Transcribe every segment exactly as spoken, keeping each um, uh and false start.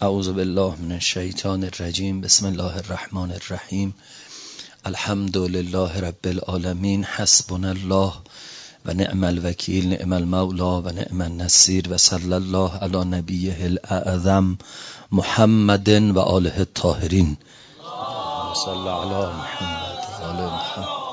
اعوذ بالله من الشیطان الرجیم. بسم الله الرحمن الرحیم. الحمد لله رب العالمین. حسبنا الله و نعم الوکیل، نعم المولا و نعم النصیر، و صلی الله علی نبیه الاعظم محمد و آله الطاهرین. صلی علی محمد و آل محمد.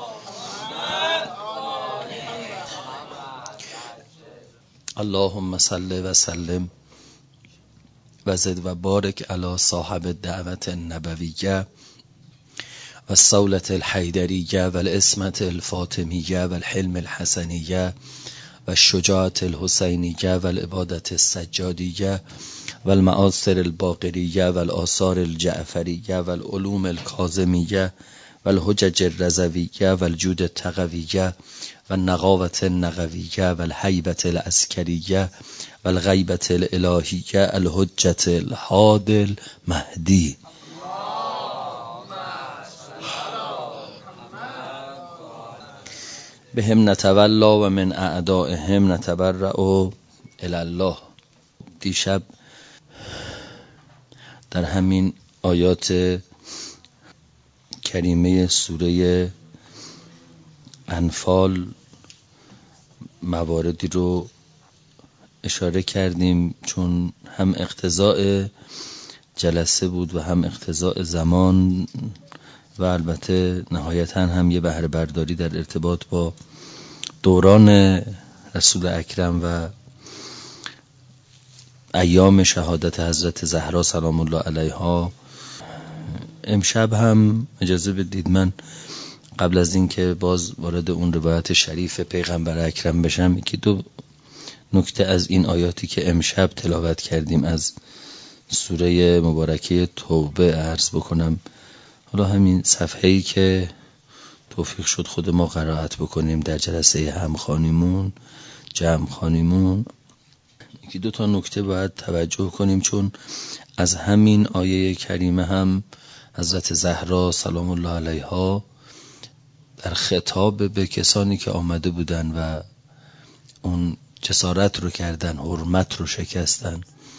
اللهم صل و سلم و زد و بارک علی صاحب الدعوت النبویه و الصولة الحیدریه و العصمت الفاطمیه و الحلم الحسنیه و الشجاعت الحسینیه و العبادت السجادیه و المآثر الباقریه و الآثار الجعفریه و العلوم الکاظمیه و الحجج الرضویه و الجود التقویه و النقاوة النقویه و الهیبة العسکریه و الغیبة الالهیه الحجة الهادی المهدی. بهم نتولا و من اعدائهم نتبرأ الی الله. دیشب در همین آیات کریمه سوره انفال مواردی رو اشاره کردیم، چون هم اقتضاء جلسه بود و هم اقتضاء زمان و البته نهایتا هم یه بهره برداری در ارتباط با دوران رسول اکرم و ایام شهادت حضرت زهرا سلام الله علیها. امشب هم اجازه بدید من قبل از این که باز وارد اون روایت شریف پیغمبر اکرم بشم، یکی دو نکته از این آیاتی که امشب تلاوت کردیم از سوره مبارکه توبه عرض بکنم. حالا همین صفحه‌ای که توفیق شد خود ما قرائت بکنیم در جلسه همخوانیمون جمع خوانیمون، یکی دو تا نکته باید توجه کنیم، چون از همین آیه کریمه هم حضرت زهرا سلام الله علیها در خطاب به کسانی که آمده بودن و اون جسارت رو کردن، حرمت رو شکستن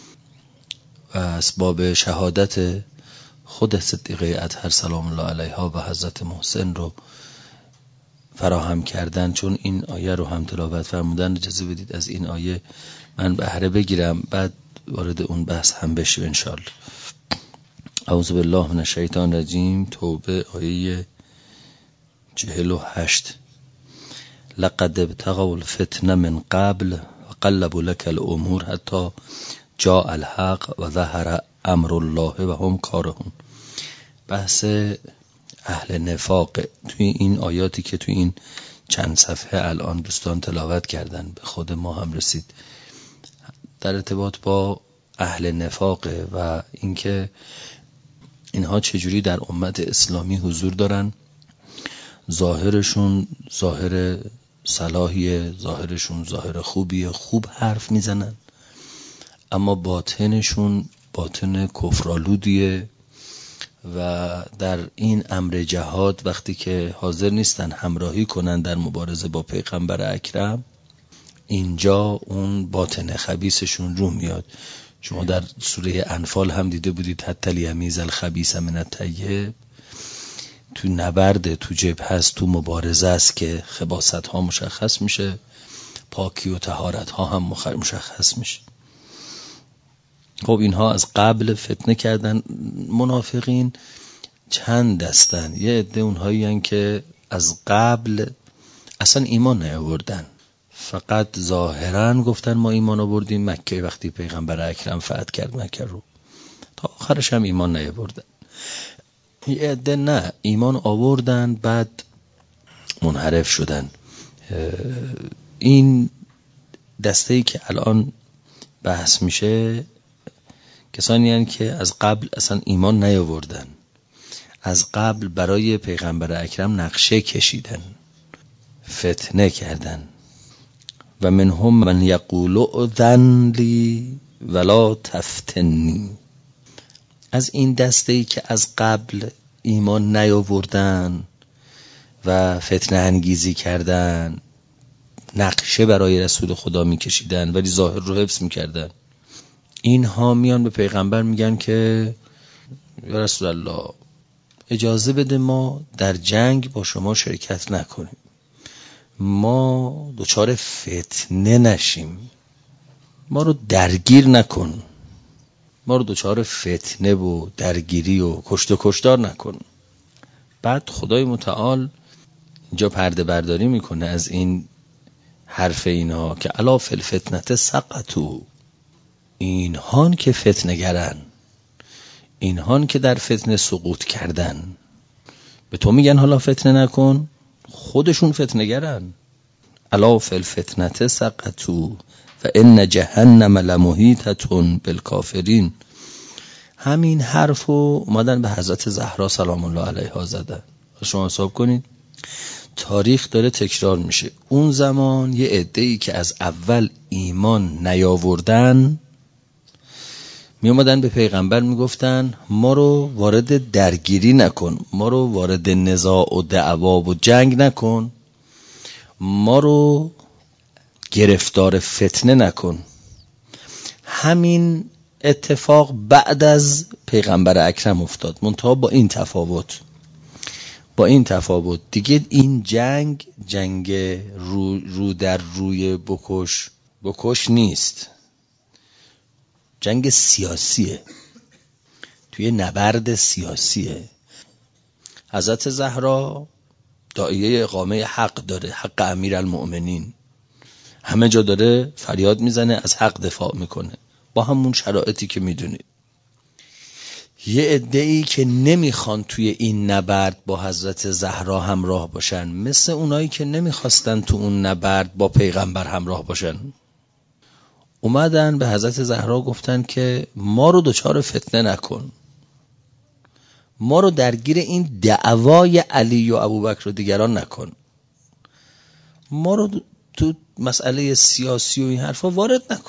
و اسباب شهادت خود صدیقه اطهر سلام الله علیها و حضرت محسن رو فراهم کردن، چون این آیه رو هم تلاوت فرمودن، اجازه بدید از این آیه من بهره بگیرم، بعد وارد اون بحث هم بشیم انشاءالله. اعوذ بالله من الشیطان الرجیم. توبه آیه چهل و هشت. لقد ابتغوا الفتنه من قبل و قلبوا لك الامور حتی جاء الحق و ظهر امر الله و هم کارهون. بحث اهل نفاق توی این آیاتی که توی این چند صفحه الان دوستان تلاوت کردن به خود ما هم رسید، در ارتباط با اهل نفاقه و اینکه اینها چجوری در امت اسلامی حضور دارن. ظاهرشون ظاهر صلاحیه، ظاهرشون ظاهر خوبیه، خوب حرف میزنن، اما باطنشون باطن کفرآلودیه و در این امر جهاد وقتی که حاضر نیستن همراهی کنن در مبارزه با پیغمبر اکرم، اینجا اون باطن خبیثشون رو میاد. شما در سوره انفال هم دیده بودید حتی لیمیز الخبیث من الطیب. تو نبرد، تو جبهه هست، تو مبارزه است که خباثت ها مشخص میشه، پاکی و طهارت ها هم مشخص میشه. خب اینها از قبل فتنه کردن. منافقین چند دستن. یه عده اونهایی هن که از قبل اصلا ایمان نیاوردن، فقط ظاهرا گفتن ما ایمان آوردیم مکه وقتی پیغمبر اکرم فتح کرد مکه رو، تا آخرش هم ایمان نیاوردن. یه عده نه، ایمان آوردن بعد منحرف شدن. این دسته‌ای که الان بحث میشه کسانی هستند که از قبل اصلا ایمان نیاوردن، از قبل برای پیغمبر اکرم نقشه کشیدن، فتنه کردن. و منهم من یقول اذن لی ولا تفتنی. از این دسته‌ای که از قبل ایمان نیاوردن و فتنه انگیزی کردن، نقشه برای رسول خدا میکشیدن ولی ظاهر رو حفظ میکردن. اینها میان به پیغمبر میگن که یا رسول الله اجازه بده ما در جنگ با شما شرکت نکنیم، ما دچار فتنه نشیم، ما رو درگیر نکن، ما رو دچار فتنه و درگیری و کشت و کشتار نکن. بعد خدای متعال اینجا پرده برداری میکنه از این حرف اینها که الا فی الفتنه سقطوا، اینهان که فتنه گرن، اینهان که در فتنه سقوط کردن، به تو میگن حالا فتنه نکن، خودشون فتنه گرن. الا فی الفتنه سقطوا فان جهنم لمحیطة بالکافرین. همین حرفو اومدن به حضرت زهرا سلام الله علیها زدن. شما حساب کنید تاریخ داره تکرار میشه. اون زمان یه عده‌ای که از اول ایمان نیاوردن می اومدن به پیغمبر میگفتن ما رو وارد درگیری نکن، ما رو وارد نزاع و دعوا و جنگ نکن، ما رو گرفتار فتنه نکن. همین اتفاق بعد از پیغمبر اکرم افتاد، منتها با این تفاوت با این تفاوت دیگه این جنگ جنگ رو, رو در روی بکش بکش نیست، جنگ سیاسیه، توی نبرد سیاسیه. حضرت زهرا داعیه اقامه حق داره، حق امیرالمؤمنین، همه جا داره فریاد میزنه، از حق دفاع میکنه با همون شرایطی که میدونید. یه عده‌ای که نمیخوان توی این نبرد با حضرت زهرا همراه باشن، مثل اونایی که نمیخواستن تو اون نبرد با پیغمبر همراه باشن، اومدن به حضرت زهرا گفتن که ما رو دچار فتنه نکن، ما رو درگیر این دعوای علی و ابوبکر و دیگران نکن، ما رو تو مسئله سیاسی و این حرفا وارد نکن.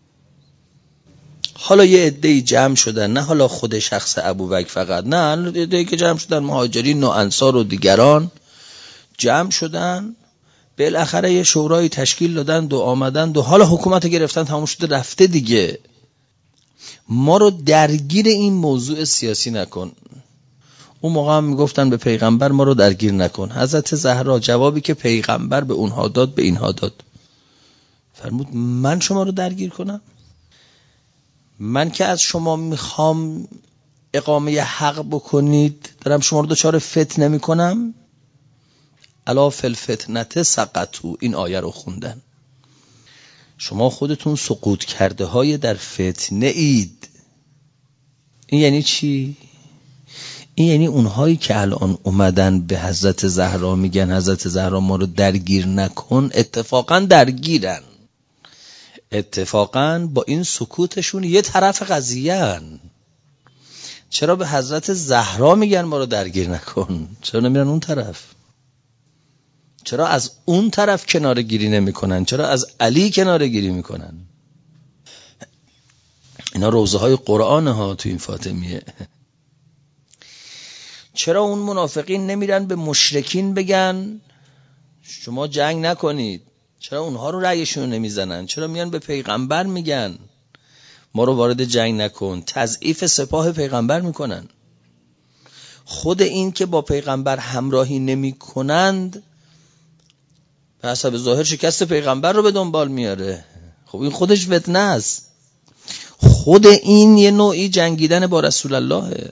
حالا یه عده‌ای جمع شدن، نه حالا خود شخص ابوبکر فقط، نه عده‌ای که جمع شدن مهاجرین و انصار و دیگران جمع شدن، بالاخره یه شورای تشکیل دادن و آمدن و حالا حکومت گرفتن، تموم شده رفته دیگه، ما رو درگیر این موضوع سیاسی نکن. اون موقع هم میگفتن به پیغمبر ما رو درگیر نکن. حضرت زهرا جوابی که پیغمبر به اونها داد به اینها داد، فرمود من شما رو درگیر کنم؟ من که از شما میخوام اقامه حق بکنید دارم شما رو دچار فتنه میکنم؟ الا فی الفتنه سقطوا، این آیه رو خوندن. شما خودتون سقوط کرده های در فتنه اید. این یعنی چی؟ این یعنی اونهایی که الان اومدن به حضرت زهرا میگن حضرت زهرا ما رو درگیر نکن، اتفاقا درگیرن، اتفاقا با این سکوتشون یه طرف قضیه‌ان. چرا به حضرت زهرا میگن ما رو درگیر نکن؟ چرا نمیرن اون طرف؟ چرا از اون طرف کناره گیری نمی کنن؟ چرا از علی کناره گیری میکنن؟ اینا روزه های قرآن ها تو این فاطمیه. چرا اون منافقین نمیرن به مشرکین بگن شما جنگ نکنید؟ چرا اونها رو رأیشون نمیزنن؟ چرا میان به پیغمبر میگن ما رو وارد جنگ نکن؟ تضعیف سپاه پیغمبر میکنن. خود این که با پیغمبر همراهی نمی کنند به حسب ظاهر شکست پیغمبر رو به دنبال میاره. خب این خودش فتنه است. خود این یه نوعی جنگیدن با رسول اللهه.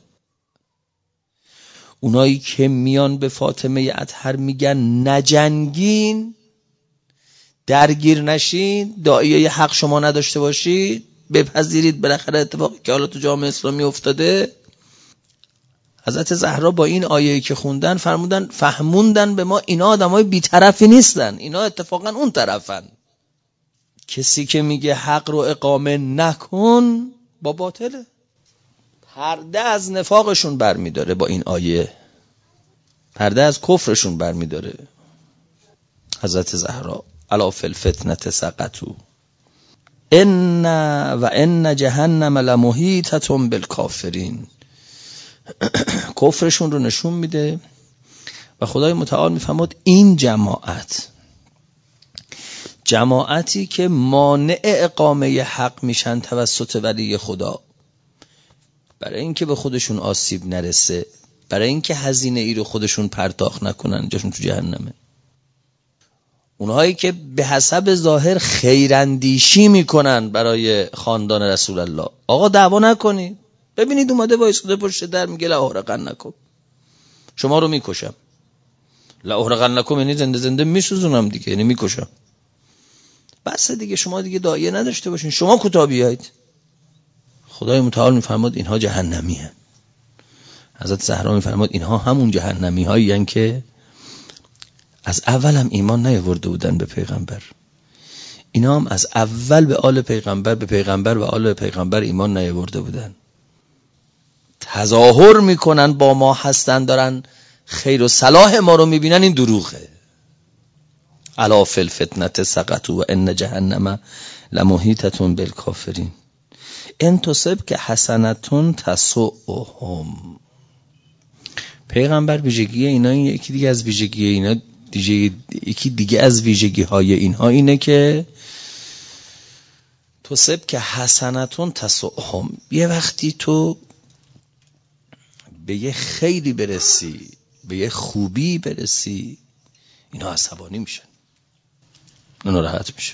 اونایی که میان به فاطمه اطهر میگن نجنگین، درگیر نشین، داعیه حق شما نداشته باشید، بپذیرید بالاخره اتفاقی که حالا تو جامعه اسلامی افتاده. حضرت زهرا با این آیه‌ای که خوندن فرمودن فهموندن به ما اینا آدمای بی‌طرفی نیستن، اینا اتفاقا اون طرفن. کسی که میگه حق رو اقامه نکن با باطله، پرده از نفاقشون برمیداره. با این آیه پرده از کفرشون برمیداره. حضرت زهرا الا فی الفتنه سقطوا ان و ان جهنم لمحیطة بالکافرین. کفرشون رو نشون میده و خدای متعال میفهمد این جماعت جماعتی که مانع اقامه حق میشن توسط ولی خدا، برای اینکه به خودشون آسیب نرسه، برای اینکه هزینه ای رو خودشون پرداخت نکنن، جاشون تو جهنمه. اونهایی که به حسب ظاهر خیراندیشی میکنن برای خاندان رسول الله، آقا دعوا نکنید، ببینید اومده وایساده پشت در میگه لأحرقنکم، شما رو میکشم. لأحرقنکم یعنی زنده زنده میسوزونم دیگه، یعنی میکشم. بس دیگه، شما دیگه داعیه نداشته باشین، شما کوتاه بیایید. خدای متعال میفرماد اینها جهنمی هن. حضرت زهرا میفرماد اینها همون جهنمی هایی هن که از اول هم ایمان نیاورده بودن به پیغمبر. اینا هم از اول به آل پیغمبر به پیغمبر و آل پیغمبر ایمان نیاورده بودن. تظاهر میکنن با ما هستن، دارن خیر و صلاح ما رو میبینن، این دروغه. الا فی الفتنة سقطوا و ان جهنم لمحیطة بالکافرین ان تصبک حسنة تسؤهم. پیغمبر ویژگی اینا، این یکی دیگه از ویژگی اینا دیگه، یکی دیگه از ویژگی های اینها اینه که تصبک حسنة تسؤهم، یه وقتی تو به یه خیری برسی، به یه خوبی برسی، اینا عصبانی میشن، اینا راحت میشه.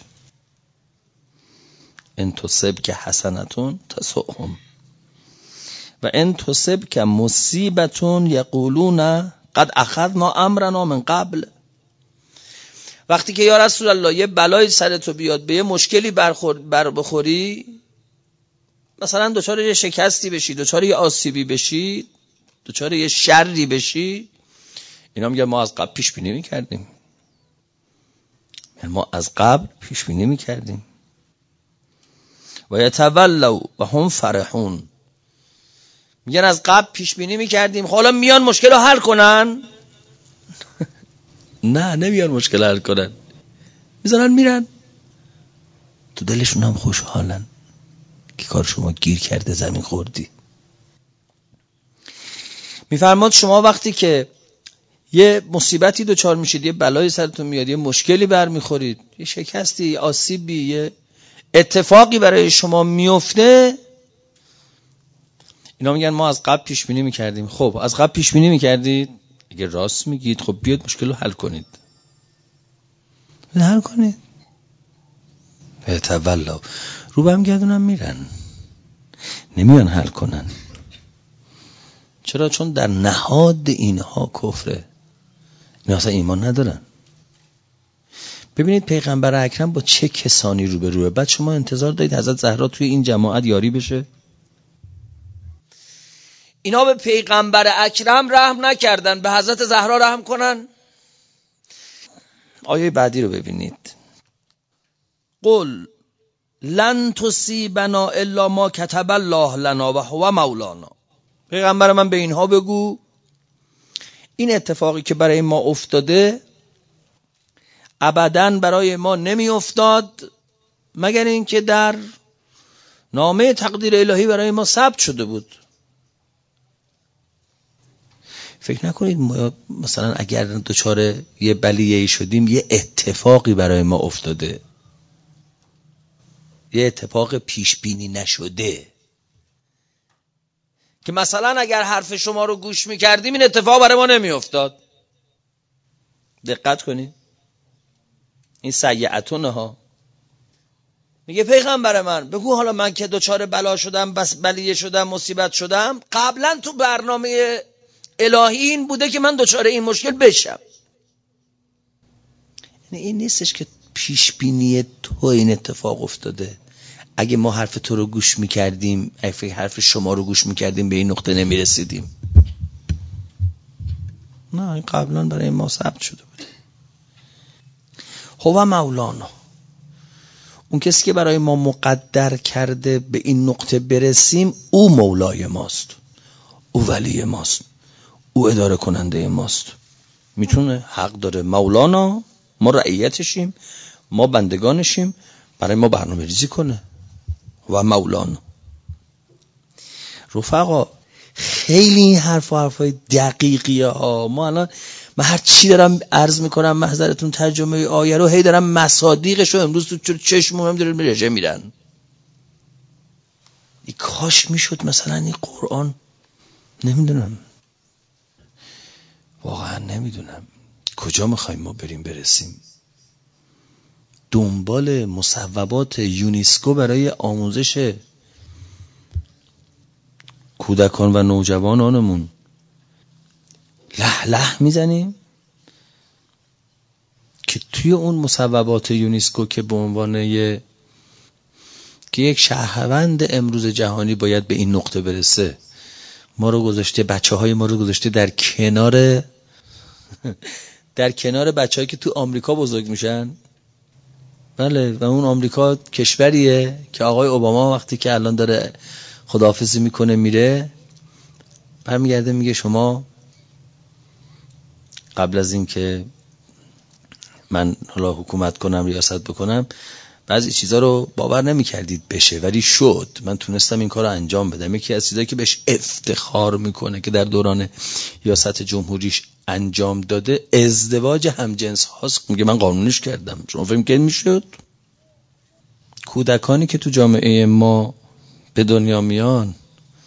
ان تصبک حسنة تسؤهم و ان تصبک مصیبة یقولون قد اخذنا امرنا من قبل. وقتی که یا رسول الله یه بلای سر تو بیاد، به یه مشکلی برخور بر بخوری، مثلا دچار یه شکستی بشی، دچار یه آسیبی بشی، دچار یه شری بشی، اینا میگن ما از قبل پیش بینی می‌کردیم، ما از قبل پیش بینی می‌کردیم. و یتولوا و هم فرحون، میگن از قبل پیش بینی می‌کردیم، حالا میان مشکل رو حل کنن؟ نه، نمیان مشکل حل کنن، میذارن میرن، تو دلشون هم خوشحالن که کار شما گیر کرده، زمین خوردی. میفرماد شما وقتی که یه مصیبتی دچار میشید، یه بلایی سرتون میاد، یه مشکلی برمیخورید، یه شکستی، یه آسیبی، یه اتفاقی برای شما میفته، اینا میگن ما از قبل پیش بینی میکردیم. خب از قبل پیش بینی میکردید؟ اگه راست میگید خب بیاد مشکل رو حل کنید، حل کنید. تولوا، رو بهم گردونم میرن، نمیان حل کنن. چرا؟ چون در نهاد اینها کفره، اینا اصلا ایمان ندارن. ببینید پیغمبر اکرم با چه کسانی رو به روه. بعد شما انتظار دارید حضرت زهرا توی این جماعت یاری بشه؟ اینا به پیغمبر اکرم رحم نکردن، به حضرت زهرا رحم کنن؟ آیه بعدی رو ببینید. قل لن تصیبنا الا ما کتب الله لنا و هو مولانا. پیغمبر من به اینها بگو این اتفاقی که برای ما افتاده ابداً برای ما نمی افتاد مگر اینکه در نامه تقدیر الهی برای ما ثبت شده بود. فکر نکنید ما مثلا اگر دچار یه بلیه‌ای شدیم یه اتفاقی برای ما افتاده، یه اتفاق پیش بینی نشده که مثلا اگر حرف شما رو گوش میکردیم این اتفاق برای ما نمی افتاد. دقت کنید، این سیئتونه ها. میگه پیغمبر من بگو حالا من که دچار بلا شدم، بس بلیه شدم، مصیبت شدم، قبلا تو برنامه الهی این بوده که من دچار این مشکل بشم. یعنی این نیستش که پیش بینی تو این اتفاق افتاده، اگه ما حرف تو رو گوش میکردیم، اگه حرف شما رو گوش میکردیم به این نقطه نمیرسیدیم. نه، این قبلا برای ما ثبت شده بوده. هو مولانا، اون کسی که برای ما مقدر کرده به این نقطه برسیم، او مولای ماست، او ولی ماست، او اداره کننده ماست. میتونه، حق داره. مولانا، ما رعیتشیم، ما بندگانشیم، برای ما برنامه ریزی کنه. و مولانا. رفقا خیلی این حرف و حرفای دقیقیه ها. ما الان من هر چی دارم عرض میکنم محضرتون ترجمه آیه رو هی دارم مصادیقشو امروز تو چشمم داره رژه میرن. ای کاش میشد مثلا این قرآن، نمیدونم واقعا نمیدونم کجا میخوایم ما بریم برسیم. دنبال مصوبات یونسکو برای آموزش کودکان و نوجوانانمون له له میزنیم که توی اون مصوبات یونسکو که به عنوان یه که یک شهروند امروز جهانی باید به این نقطه برسه، ما رو گذاشته، بچه های ما رو گذاشته در کنار در کنار بچه هایی که تو آمریکا بزرگ میشن. بله، و اون آمریکا کشوریه که آقای اوباما وقتی که الان داره خداحافظی میکنه میره، برمیگرده میگه شما قبل از این که من حالا حکومت کنم ریاست بکنم بعضی چیزا رو باور نمی‌کردید بشه ولی شد، من تونستم این کار رو انجام بدم. یکی از چیزایی که بهش افتخار میکنه که در دوران ریاست جمهوریش انجام داده ازدواج همجنس هاست. میگه من قانونش کردم. شما فکر می‌کنید میشد؟ کودکانی که تو جامعه ما به دنیا میان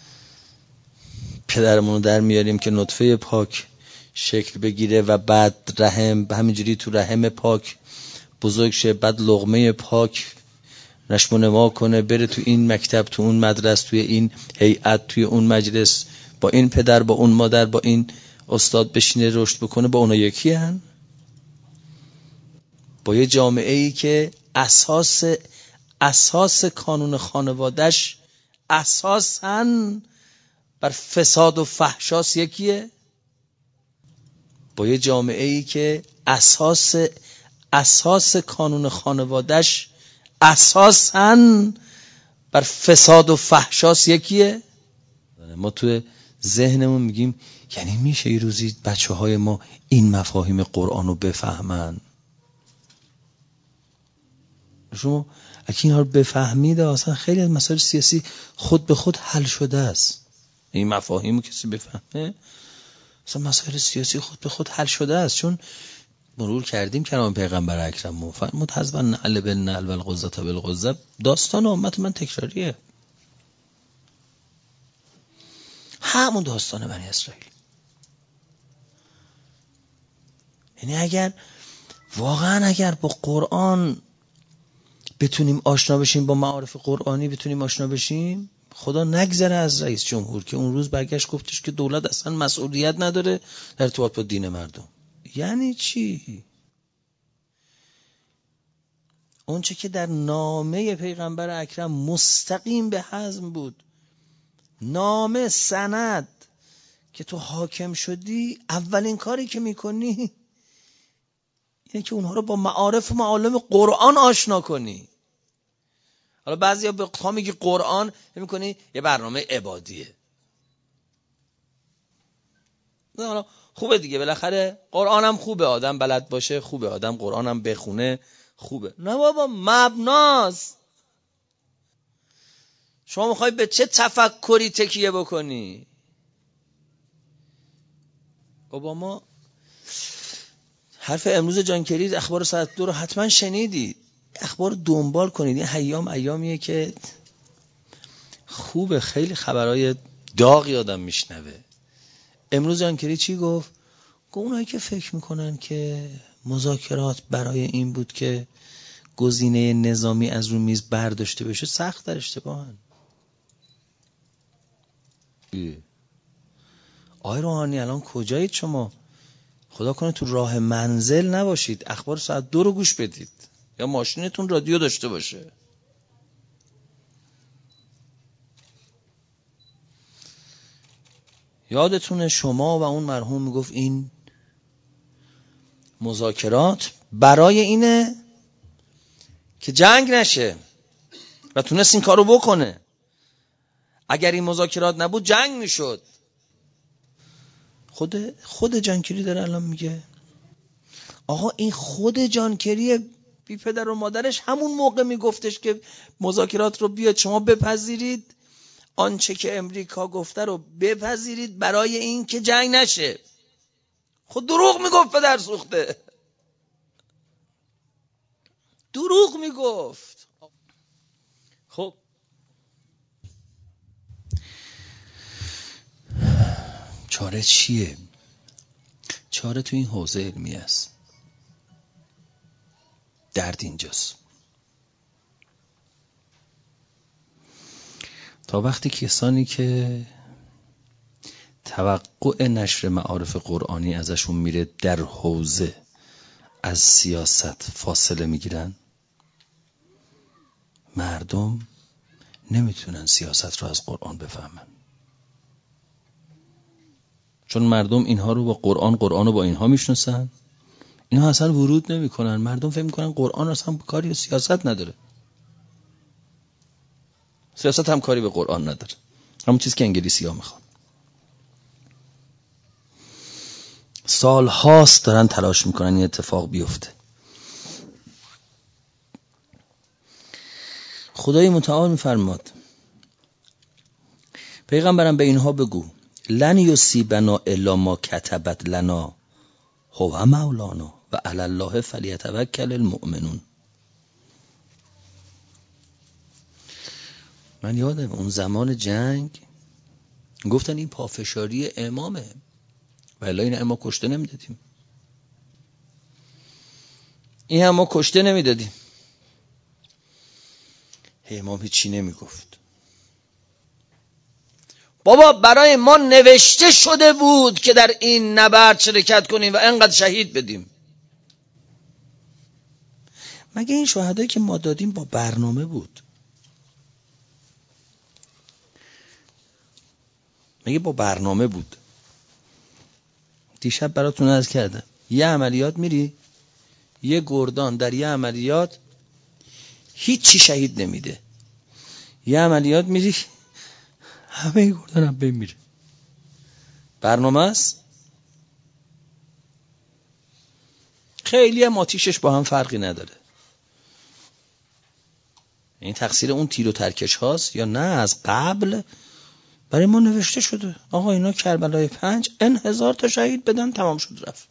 پدرمون رو در میاریم که نطفه پاک شکل بگیره و بعد رحم همینجوری تو رحم پاک بزرگ شه، بعد لقمه پاک نشم و نما کنه، بره تو این مکتب، تو اون مدرسه، توی این هیئت، توی اون مجلس، با این پدر، با اون مادر، با این استاد بشینه رشد بکنه. با اونا یکی هن؟ با یه جامعه ای که اساس اساس کانون خانوادهش اساساً بر فساد و فحشاست یکیه؟ با یه جامعه ای که اساس اساس کانون خانوادهش اساساً بر فساد و فحشاست یکیه؟ ما تو ذهنمون میگیم یعنی میشه یه روزی بچه های ما این مفاهیم قرآن رو بفهمن؟ شما اگه این ها رو بفهمید اصلا خیلی از مسائل سیاسی خود به خود حل شده است. این مفاهیم رو کسی بفهمه اصلا مسائل سیاسی خود به خود حل شده است، چون مرور کردیم کلام پیغمبر اکرم فرمود حذف النعل بالنعل والغزة بالغزة. داستان امت من تکراریه، همون داستان بنی اسرائیل. یعنی اگر واقعا اگر با قرآن بتونیم آشنا بشیم، با معارف قرآنی بتونیم آشنا بشیم، خدا نگذره از رئیس جمهور که اون روز برگشت گفتش که دولت اصلا مسئولیت نداره در ارتباط با دین مردم. یعنی چی؟ اونچه که در نامه پیغمبر اکرم مستقیم به حزم بود، نامه سند که تو حاکم شدی اولین کاری که میکنی اینه که اونها رو با معارف و معالم قرآن آشنا کنی. حالا بعضیا به تا میگی قرآن میکنی یه برنامه عبادیه. حالا خوبه دیگه، بالاخره قرآن هم خوبه آدم بلد باشه، خوبه آدم قرآن هم بخونه، خوبه. نه بابا، مبناست. شما میخوای به چه تفکری تکیه بکنی؟ بابا ما حرف امروز جان کری اخبار ساعت دو رو حتما شنیدید. اخبار دنبال کنید. این ایام ایامیه که خوبه، خیلی خبرهای داغی آدم میشنوه. امروز جان کری چی گفت؟ گفت اونایی که فکر میکنن که مذاکرات برای این بود که گزینه نظامی از رو میز برداشته بشه سخت در اشتباهن. آقای روحانی الان کجایید شما؟ خدا کنه تو راه منزل نباشید، اخبار ساعت دو رو گوش بدید یا ماشینتون رادیو داشته باشه. یادتونه شما و اون مرحوم میگفت این مذاکرات برای اینه که جنگ نشه و تونست این کارو بکنه. اگر این مذاکرات نبود جنگ میشد. خود خود جانکری داره الان میگه. آقا این خود جانکری بی پدر و مادرش همون موقع میگفتش که مذاکرات رو بیاد شما بپذیرید، آنچه که امریکا گفته رو بپذیرید برای این که جنگ نشه. خود دروغ میگفت پدر سوخته، دروغ میگفت. خب چاره چیه؟ چاره تو این حوزه علمی است. درد اینجاست. تا وقتی کسانی که توقع نشر معارف قرآنی ازشون میره در حوزه از سیاست فاصله میگیرن، مردم نمیتونن سیاست رو از قرآن بفهمن. چون مردم اینها رو با قرآن، قرآن رو با اینها میشناسن، اینها اصلا ورود نمیکنن. مردم فکر میکنن قرآن اصلا کاری به سیاست نداره، سیاست هم کاری به قرآن نداره، همون چیز که انگلیسی ها میخوان. سال هاست دارن تلاش میکنن این اتفاق بیفته. خدای متعال میفرماد پیغمبرم به اینها بگو لن یصیبنا الا ما کتبت لنا هو مولانا و علی الله فلیتوکل المؤمنون. من یادم اون زمان جنگ گفتن این پافشاری امامه و الا این اما کشته نمیدادیم، این هم ما کشته نمیدادیم. امام هیچی نمیگفت. بابا برای ما نوشته شده بود که در این نبرد شرکت کنیم و انقدر شهید بدیم. مگه این شهدایی که ما دادیم با برنامه بود؟ مگه با برنامه بود؟ دیشب براتون عرض کردم یه عملیات میری، یه گردان در یه عملیات هیچی شهید نمیده، یه عملیات میری همه گردان هم بمیره. برنامه است. خیلی هم آتیشش با هم فرقی نداره. این تقصیر اون تیر و ترکش هاست یا نه؟ از قبل برای ما نوشته شده آقا اینا کربلای پنج ان هزار تا شهید بدن، تمام شد رفت.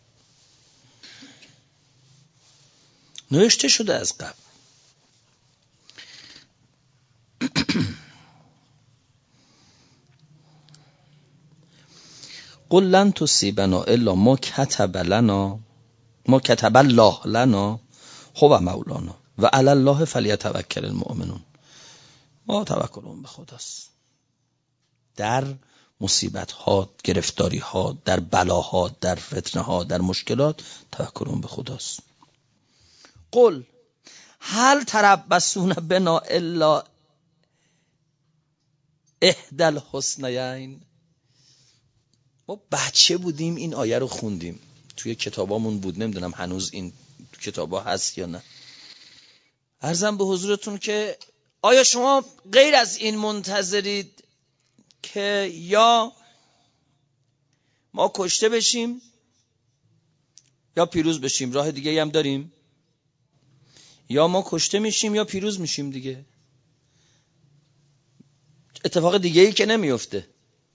نوشته شده از قبل. قل لن تصیبنا الا ما کتب لنا ما کتب الله لنا هو مولانا و علی الله فلیتوکل المؤمنون. ما توکلون به خداست. در مصیبت ها، گرفتاری ها، در بلاها، در فتنه ها، در مشکلات توکلون به خداست. قل هل تربصون بنا الا احدی الحسنیین. ما بچه بودیم این آیه رو خوندیم، توی کتابامون بود، نمیدونم هنوز این تو کتابا هست یا نه. عرضم به حضورتون که آیا شما غیر از این منتظرید که یا ما کشته بشیم یا پیروز بشیم؟ راه دیگه هم داریم، یا ما کشته میشیم یا پیروز میشیم دیگه. اتفاق دیگه ای که نمیفته.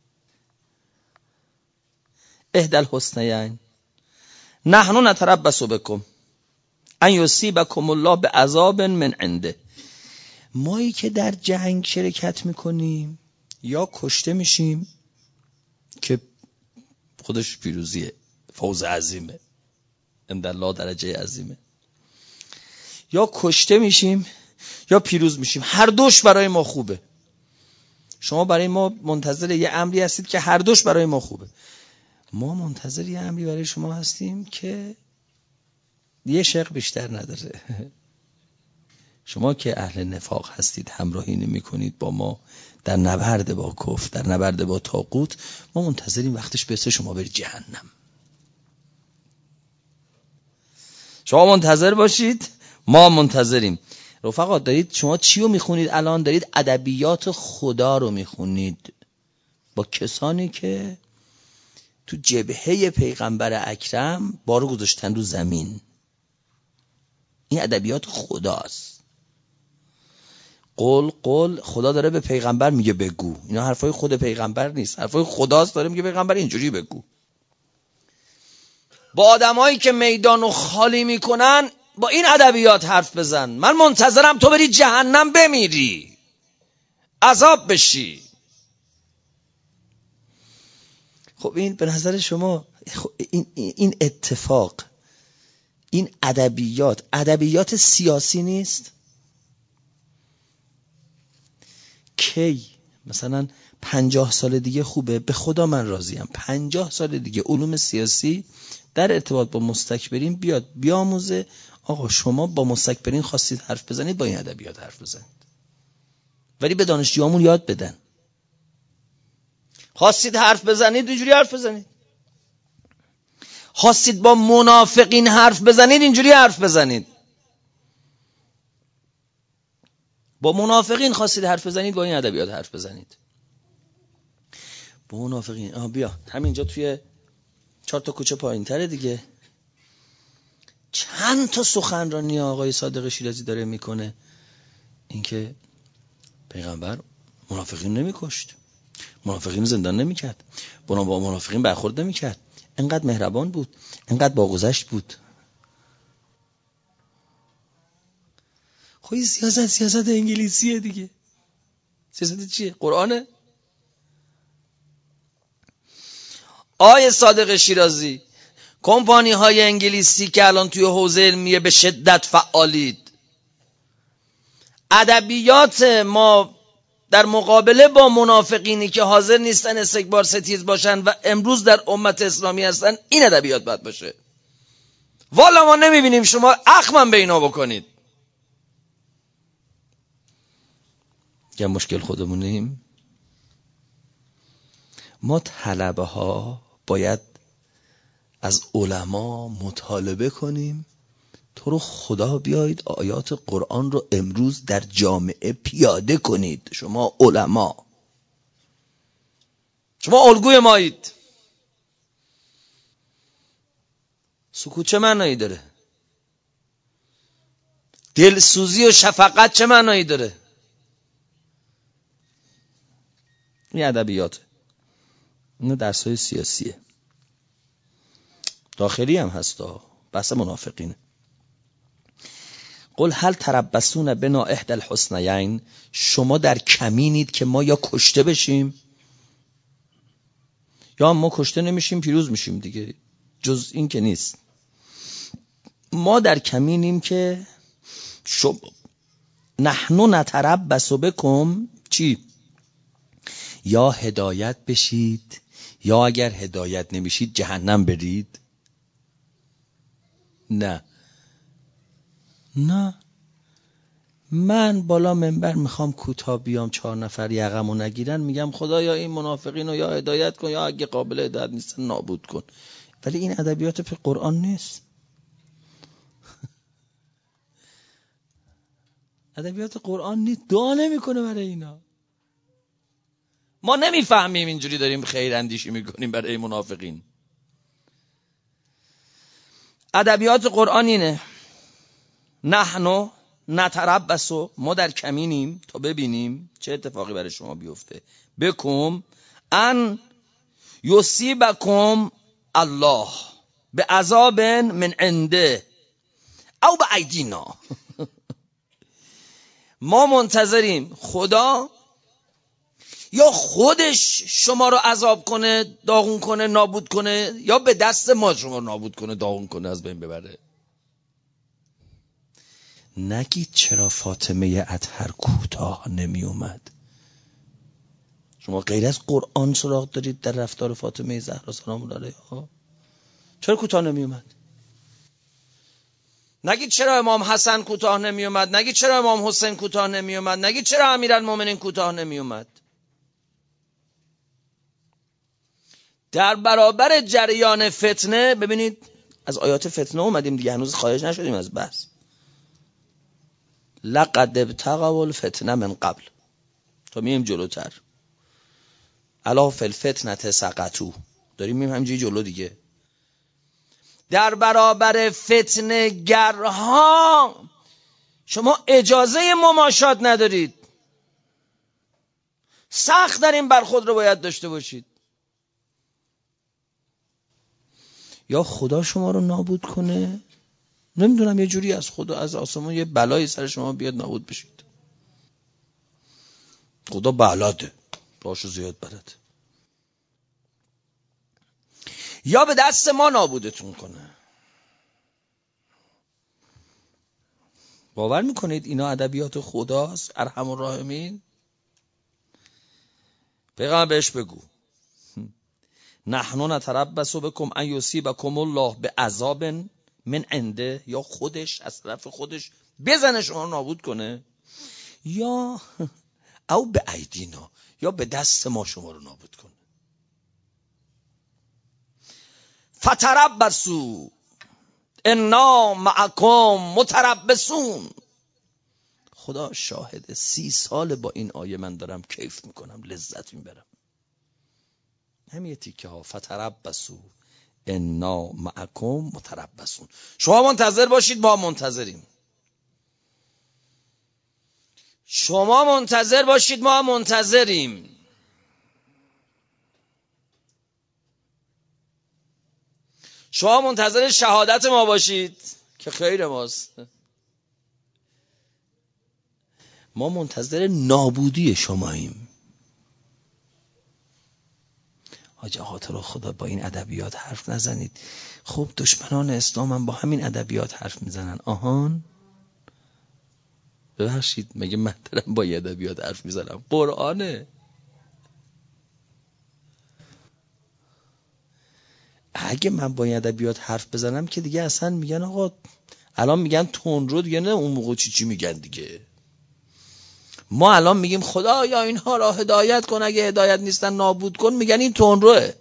احدی الحسنیین نحن نتربص بكم ان یصیبکم الله بعذاب من عنده. مایی که در جنگ شرکت میکنیم یا کشته میشیم که خودش پیروزیه، فوز عظیمه، عند الله درجه عظیمه، یا کشته میشیم یا پیروز میشیم، هر دوش برای ما خوبه. شما برای ما منتظر یه امری هستید که هر دوش برای ما خوبه. ما منتظر یه امری برای شما هستیم که یه شق بیشتر نداره. شما که اهل نفاق هستید، همراهی نمی کنید با ما در نبرد با کفر، در نبرد با طاغوت، ما منتظریم وقتش برسه شما برید جهنم. شما منتظر باشید، ما منتظریم. رفقا دارید شما چی رو میخونید الان؟ دارید ادبیات خدا رو میخونید با کسانی که تو جبهه پیغمبر اکرم بارو گذاشتن رو زمین. این ادبیات خداست. قل قل خدا داره به پیغمبر میگه بگو. اینا حرفای خود پیغمبر نیست، حرفای خداست، داره میگه پیغمبر اینجوری بگو. با آدمایی که میدانو خالی میکنن با این ادبیات حرف بزن. من منتظرم تو بری جهنم بمیری، عذاب بشی. خب این به نظر شما این این اتفاق، این ادبیات ادبیات سیاسی نیست؟ کی مثلا پنجاه سال دیگه خوبه، به خدا من راضیم، پنجاه سال دیگه علوم سیاسی در ارتباط با مستکبرین بیاد بیاموزه. آقا شما با مستکبرین خواستید حرف بزنید، با این ادبیات حرف بزنید، ولی به دانشجوامون یاد بدن. خواستید حرف بزنید اینجوری حرف بزنید، خواستید با منافقین حرف بزنید اینجوری حرف بزنید. با منافقین خواستید حرف بزنید، با این ادبیات حرف بزنید. با منافقین آها بیا همینجا توی چهار تا کوچه پایین‌تره دیگه، چند تا سخنرانی آقای صادق شیرازی داره میکنه اینکه پیغمبر منافقین نمیکشت، منافقین زندان نمیکرد، با منافقین برخورد نمیکرد، انقدر مهربان بود، انقدر باگذشت بود. خب این سیاست سیاست انگلیسیه دیگه. سیاست چیه؟ قرآنه؟ آقای صادق شیرازی، کمپانی های انگلیسی که الان توی حوزه علمیه به شدت فعالید، ادبیات ما در مقابله با منافقینی که حاضر نیستن استکبار ستیز باشن و امروز در امت اسلامی هستن، این ادبیات باید باشه. والا ما نمیبینیم شما اخمم به اینا بکنید. یا مشکل خودمونیم؟ ما طلبه ها باید از علما مطالبه کنیم تو رو خدا بیایید آیات قرآن رو امروز در جامعه پیاده کنید. شما علما، شما الگوی مایید. سکوت چه معنایی داره؟ دلسوزی و شفقت چه معنایی داره؟ این ادبیاته، این درسای سیاسیه، داخلی هم هستا، بحث منافقینه. قل هل تربصون بنا احدى الحسنیین، شما در کمینید که ما یا کشته بشیم یا ما کشته نمیشیم پیروز میشیم دیگه، جز این که نیست. ما در کمینیم که شما نحنو نتربص بکم چی؟ یا هدایت بشید یا اگر هدایت نمیشید جهنم برید. نه نه، من بالا منبر میخوام کوتاه بیام چهار نفر یقمو نگیرن، میگم خدایا این منافقین رو یا هدایت کن یا اگه قابل هدایت نیستن نابود کن. ولی این ادبیات به قرآن نیست. ادبیات قرآن نیست، دعا نمیکنه برای اینا. ما نمیفهمیم اینجوری داریم خیر اندیشی میکنیم برای منافقین. ادبیات قرآن اینه، نحنو نتربص، ما در کمینیم تا ببینیم چه اتفاقی برای شما بیفته، بکم ان یصیبکم الله به عذاب من عنده او به ایدینا. ما منتظریم خدا یا خودش شما رو عذاب کنه، داغون کنه، نابود کنه، یا به دست ما شما رو نابود کنه، داغون کنه، از بین ببره. نگید چرا فاطمه اطهر کوتاه نمی اومد. شما غیر از قرآن سراغ دارید در رفتار فاطمه زهرا سلام الله علیها؟ چرا کوتاه نمی اومد؟ نگید چرا امام حسن کوتاه نمی اومد، نگید چرا امام حسین کوتاه نمی اومد، نگید چرا امیرالمومنین کوتاه نمی اومد. در برابر جریان فتنه، ببینید از آیات فتنه اومدیم دیگه، هنوز خارج نشدیم از بحث. لقد ابتغوا الفتنه من قبل، تا میم جلوتر، الا فی الفتنه سقطوا، داریم میم همینجوری جلو دیگه. در برابر فتنه گرها شما اجازه مماشات ندارید، سخت در این برخورد رو باید داشته باشید. یا خدا شما رو نابود کنه، نمیدونم یه جوری از خدا از آسمان یه بلایی سر شما بیاد نابود بشید. خدا بلده، باشو زیاد بلده. یا به دست ما نابودتون کنه. باور میکنید اینا ادبیات خداست؟ ارحم الراحمین. پیغمبر بهش بگو نحن نتربص بکم ان یصیبکم الله بعذاب من عنده، یا خودش از طرف خودش بزنه شما رو نابود کنه، یا او به ایدینا، یا به دست ما شما رو نابود کنه. فتربصوا انا معکم متربصون. خدا شاهد، سی سال با این آیه من دارم کیف میکنم، لذت میبرم. همین تیکه ها، فتربصوا انا معکم متربصون. شما منتظر باشید، ما منتظریم. شما منتظر باشید، ما منتظریم. شما منتظر شهادت ما باشید که خیر ماست. ما منتظر نابودی شماییم. حاج آقا تو رو خدا با این ادبیات حرف نزنید. خب دشمنان اسلام هم با همین ادبیات حرف میزنن. آهان ببخشید، مگه من دارم با ادبیات حرف میزنم؟ قرآنه. اگه من با ادبیات حرف بزنم که دیگه اصلا میگن آقا، الان میگن تندرو، دیگه نه اون موقع چی چی میگن دیگه. ما الان میگیم خدا یا اینها را هدایت کن، اگه هدایت نیستن نابود کن، میگن این تندروه.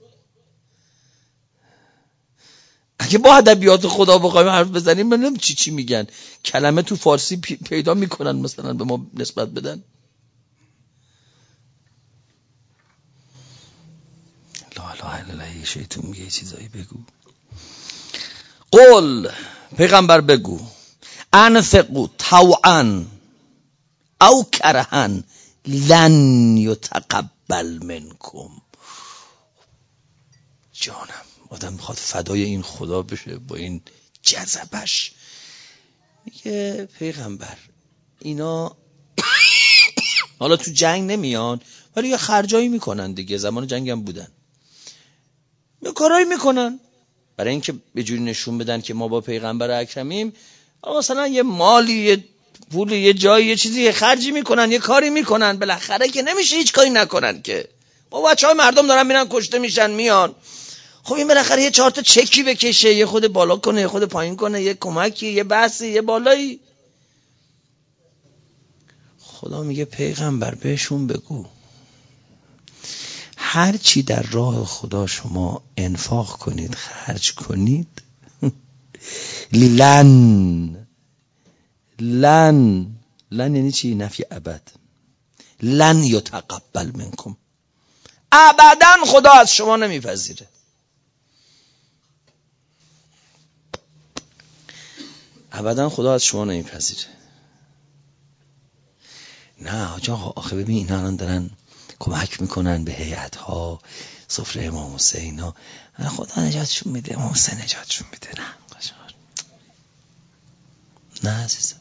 اگه با ادبیات خدا بخوایم حرف بزنیم من چی چی میگن، کلمه تو فارسی پیدا میکنن مثلا به ما نسبت بدن. لا اله الا الله. شیطون میگه یه چیزایی بگو. قل، پیغمبر بگو، انفقوا طوعا او کرهن لن یتقبل منکم. جانم آدم میخواد فدای این خدا بشه با این جذبش. میگه پیغمبر اینا حالا تو جنگ نمیان ولی یه خرجایی میکنن دیگه، زمان جنگ هم بودن، یه کارایی میکنن برای اینکه به جوری نشون بدن که ما با پیغمبر اکرمیم. مثلا یه مالی، یه پول، یه جایی، یه چیزی یه خرجی میکنن، یه کاری میکنن. بالاخره که نمیشه هیچ کاری نکنن که. با بچهای مردم دارن میرن کشته میشن میان. خب این بالاخره یه چهار تا چکی بکشه، یه خود بالا کنه، یه خود پایین کنه، یه کمکی، یه بحثی، یه بالایی. خدا میگه پیغمبر بهشون بگو هر چی در راه خدا شما انفاق کنید، خرج کنید، لن لن لن یعنی چی؟ نفی ابد. لن یتقبل منکم، ابدا خدا از شما نمیپذیره. ابدا خدا از شما نمیپذیره. نه آجا آخه ببین اینا الان دارن کمک میکنن به هیئت‌ها، سفره امام حسین ها. خدا نجاتشون میده، امام حسین نجاتشون میده. نه نه عزیزم،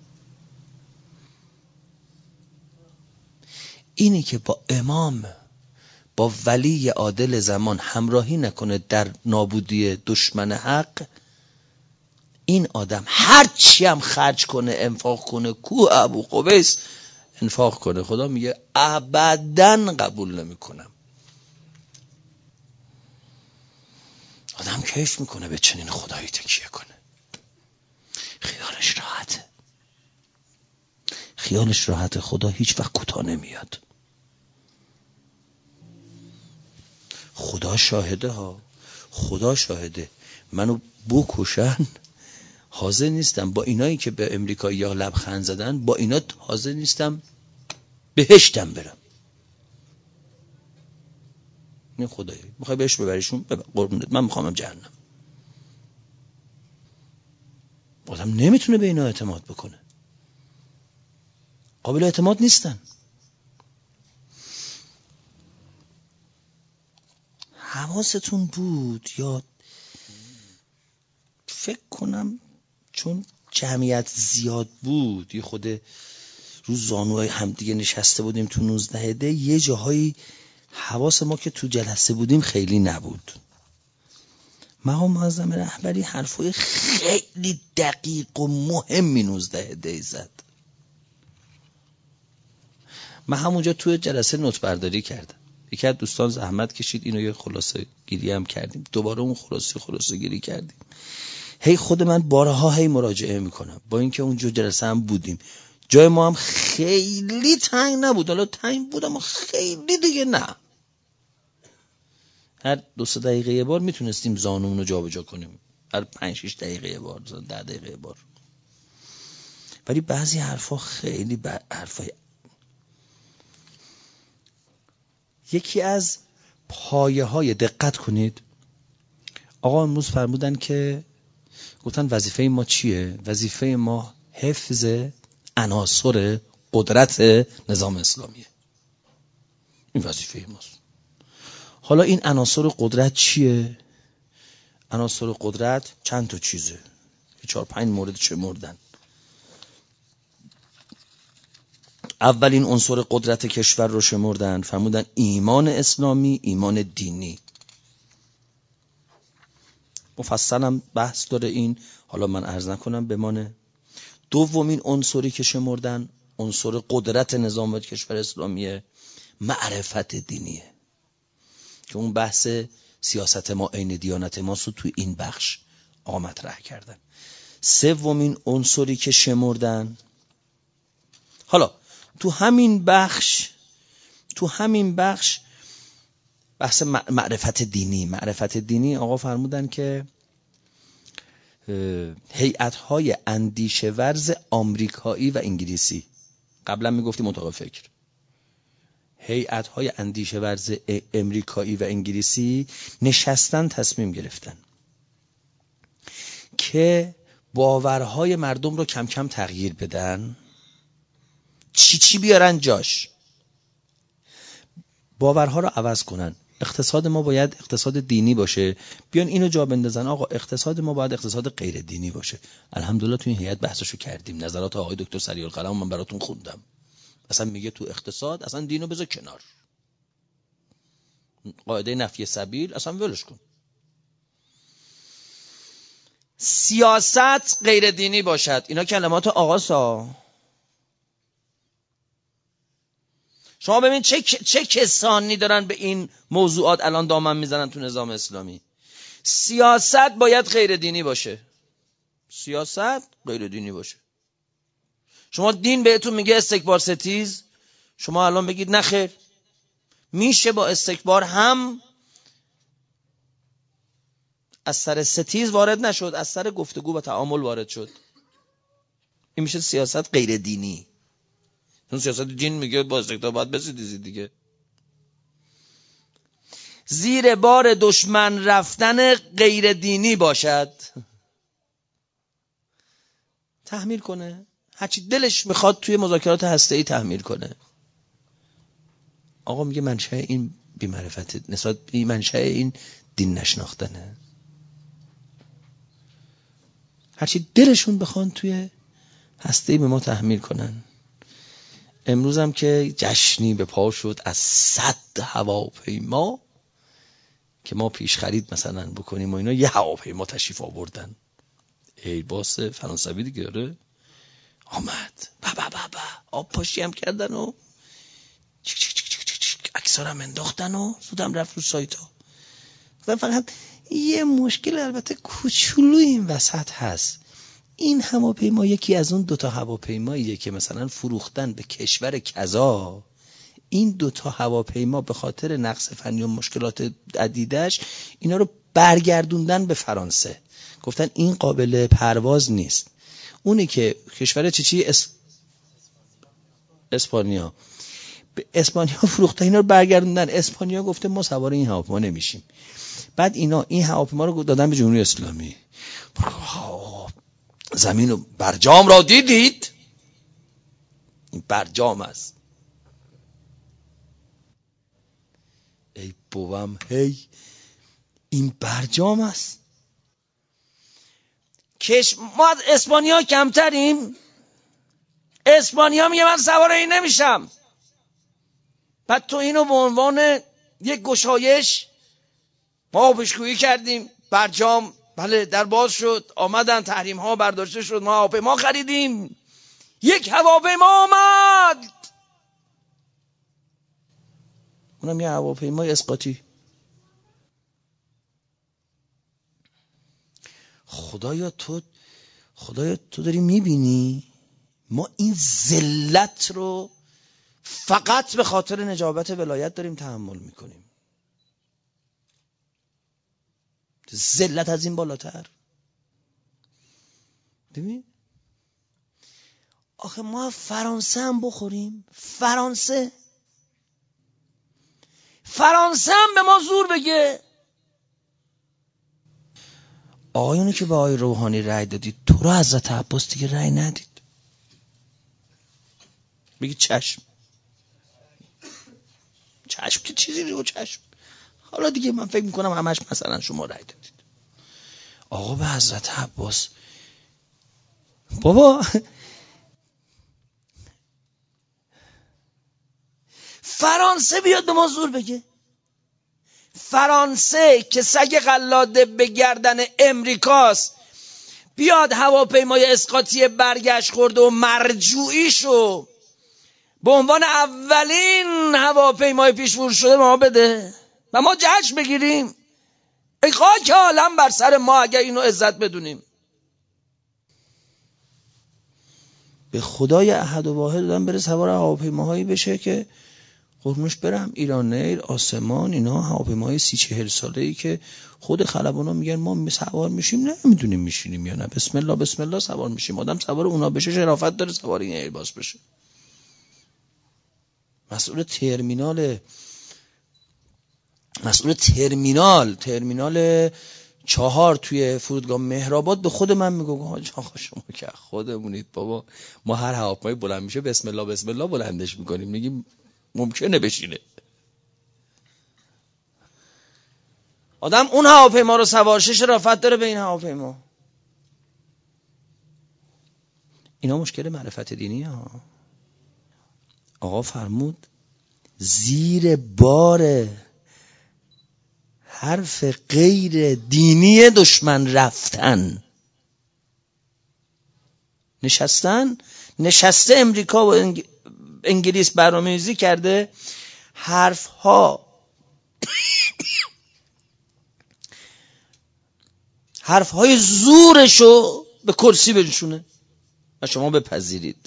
اینی که با امام، با ولی عادل زمان همراهی نکنه در نابودی دشمن حق، این آدم هر چی هم خرج کنه، انفاق کنه، کوه ابو قبیس انفاق کنه، خدا میگه ابداً قبول نمیکنم. آدم کیف میکنه به چنین خدایی تکیه کنه، خیالش راحته. خیالش راحته، خدا هیچ وقت کوتاه نمیاد. خدا شاهده ها، خدا شاهده منو بکشن حاضر نیستم، با اینایی که به امریکایی ها لبخند زدن با اینا حاضر نیستم بهشتم برم. این خدایی میخوای بهش ببریشون ببر قربونت، من میخوام جهنم. آدم نمیتونه به اینا اعتماد بکنه، قابل اعتماد نیستن. حواستون بود یا فکر کنم چون جمعیت زیاد بود، یه خود رو زانوهای همدیگه نشسته بودیم تو نوزده ده، یه جاهایی حواس ما که تو جلسه بودیم خیلی نبود. مقام معظم رهبری حرفای خیلی دقیق و مهمی نوزده ده زد. من همونجا توی جلسه نوت برداری کردم. یکی از دوستان زحمت کشید اینو یه خلاصه گیری هم کردیم، دوباره اون خلاصه خلاصه گیری کردیم. هی خود من بارها هی مراجعه میکنم، با اینکه اونجا جلسه هم بودیم، جای ما هم خیلی تنگ نبود، حالا تنگ بود اما خیلی دیگه نه. هر دو سه دقیقه یه بار میتونستیم زانومون رو جابجا کنیم، هر پنج شش دقیقه یه بار، ده دقیقه یه بار. ولی بعضی حرفا خیلی ب... حرفای یکی از پایه های، دقت کنید آقا امروز فرمودن که گفتن وظیفه ما چیه؟ وظیفه ما حفظ عناصر قدرت نظام اسلامیه. این وظیفه ماست. حالا این عناصر قدرت چیه؟ عناصر قدرت چند تا چیزه، چهار پنج مورد چه موردن. اولین عنصر قدرت کشور رو شمردن، فرمودن ایمان اسلامی، ایمان دینی. مفصلم بحث داره این، حالا من عرض نکنم بمانه. دومین عنصری که شمردن، عنصر قدرت نظام کشور اسلامیه، معرفت دینیه، که اون بحث سیاست ما عین دیانت ماست رو توی این بخش آقا مطرح کردن. سومین عنصری که شمردن، حالا تو همین بخش تو همین بخش بحث معرفت دینی معرفت دینی آقا فرمودن که هیئت‌های اندیشه ورز آمریکایی و انگلیسی، قبلا میگفتیم اتاق فکر، هیئت‌های اندیشه ورز امریکایی و انگلیسی نشستن تصمیم گرفتن که باورهای مردم رو کم کم تغییر بدن. چی چی بیارن جاش، باورها رو عوض کنن. اقتصاد ما باید اقتصاد دینی باشه، بیان اینو جا بندازن آقا اقتصاد ما باید اقتصاد غیر دینی باشه. الحمدلله تو این هیئت بحثشو کردیم، نظرات آقای دکتر سریع‌القلم من براتون خوندم. اصلا میگه تو اقتصاد اصلا دینو بذار کنار، قاعده نفی سبیل اصلا ولش کن، سیاست غیر دینی باشد. اینا کلمات آقاسا. شما ببین چه چه کسانی دارن به این موضوعات الان دامن میزنن تو نظام اسلامی. سیاست باید غیر دینی باشه، سیاست غیر دینی باشه. شما دین بهتون میگه استکبار ستیز، شما الان بگید نه خیر، میشه با استکبار هم از سر ستیز وارد نشد، از سر گفتگو و تعامل وارد شد. این میشه سیاست غیر دینی. چون سیاست دین میگه با استکبار باید بسیدیزی دیگه. زیر بار دشمن رفتن غیر دینی باشد، تحمیل کنه هرچی دلش میخواد توی مذاکرات هسته‌ای تحمیل کنه. آقا میگه منشأ این بی‌معرفت، نسبت به منشأ این دین نشناختنه. هرچی دلشون بخوان توی هسته‌ای به ما تحمیل کنن. امروز هم که جشنی به پا شد از صد هواپیما که ما پیش خرید مثلا بکنیم و اینا، یه هواپیما تشریف آوردن، ایرباس فرانسوی دیگه داره آمد، با با با با آب پاشی هم کردن و چک چک چک چک چک عکس‌ها هم انداختن و زودم رفت رو سایت ها. فقط یه مشکل البته کوچولو این وسط هست، این هواپیما یکی از اون دوتا هواپیماییه که مثلا فروختن به کشور کذا، این دوتا هواپیما به خاطر نقص فنی و مشکلات عدیدش اینا رو برگردوندن به فرانسه، گفتن این قابل پرواز نیست. اونی که کشور چی چی اس... اسپانیا، به اسپانیا فروختن، اینا رو برگردوندن. اسپانیا گفته ما سوار این هواپیما نمیشیم. بعد اینا این هواپیما رو دادن به جمهوری اسلامی. زمین و برجام را دیدید؟ این برجام است. ای بوام، هی این برجام است. کش ما از اسپانیا کمتریم. اسپانیا میگه من سوار این نمیشم. بعد تو اینو به عنوان یک گشایش ما پیشگویی کردیم، برجام بله در باز شد، آمدن تحریم ها برداشته شد، ما هواپیما خریدیم، یک هواپیما آمد، اونم یه هواپیمای اسقاطی. خدایا تو خدایا تو داری میبینی ما این ذلت رو فقط به خاطر نجابت ولایت داریم تحمل میکنیم. ذلت از این بالاتر. ببین آخه ما فرانسه هم بخوریم، فرانسه فرانسه هم به ما زور بگه. آقایونی که به آقای روحانی رأی دادید، تو رو حضرت عباس دیگه رأی ندید. بگید چشم چشم که چیزی رو چشم. حالا دیگه من فکر میکنم همش مثلا شما رأی دادید. آقا به حضرت عباس بابا فرانسه بیاد به ما زور بگه. فرانسه که سگ قلاده به گردن امریکاست بیاد هواپیمای اسقاطی برگشت خورده و مرجوعیشو به عنوان اولین هواپیمای پیشبرد شده ما بده و ما جشن بگیریم. ای خاک عالم بر سر ما اگر اینو عزت بدونیم. به خدای احد و واحد دادن بره سوار هواپیماهایی بشه که قربونش برم، ایران ایر، آسمان، اینا هواپیماهای سی چهل ساله ای که خود خلبانا میگن ما سوار میشیم نمیدونیم میشینیم یا نه. بسم الله بسم الله سوار میشیم. آدم سوار اونا بشه شرافت داره سوار این ایرباس بشه. مسئول ترمینال مسئول ترمینال ترمینال چهار توی فرودگاه مهرآباد به خود من میگه حاج آقا شما که خودمونید بابا، ما هر هواپیمای بلند میشه بسم الله بسم الله بلندش میکنیم، میگیم ممکنه بشینه. آدم اون هواپیما رو سوار شه شرافت داره به این هواپیما. اینا مشکل معرفت دینی ها. آقا فرمود زیر بار حرف غیر دینی دشمن رفتن. نشستن نشسته امریکا و انگ... انگلیس برنامه‌ریزی کرده حرف ها حرف های زورشو به کرسی بنشونه و شما بپذیرید.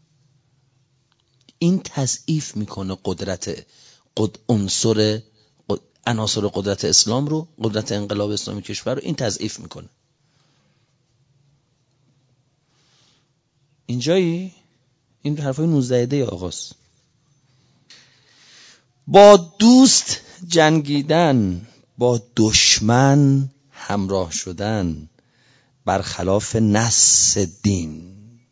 این تضعیف میکنه قدرت قد عنصر عناصر قدرت اسلام رو، قدرت انقلاب اسلامی کشور رو این تضعیف میکنه. اینجایی این حرفای نوزده دی آقاست. با دوست جنگیدن، با دشمن همراه شدن، برخلاف نص دین.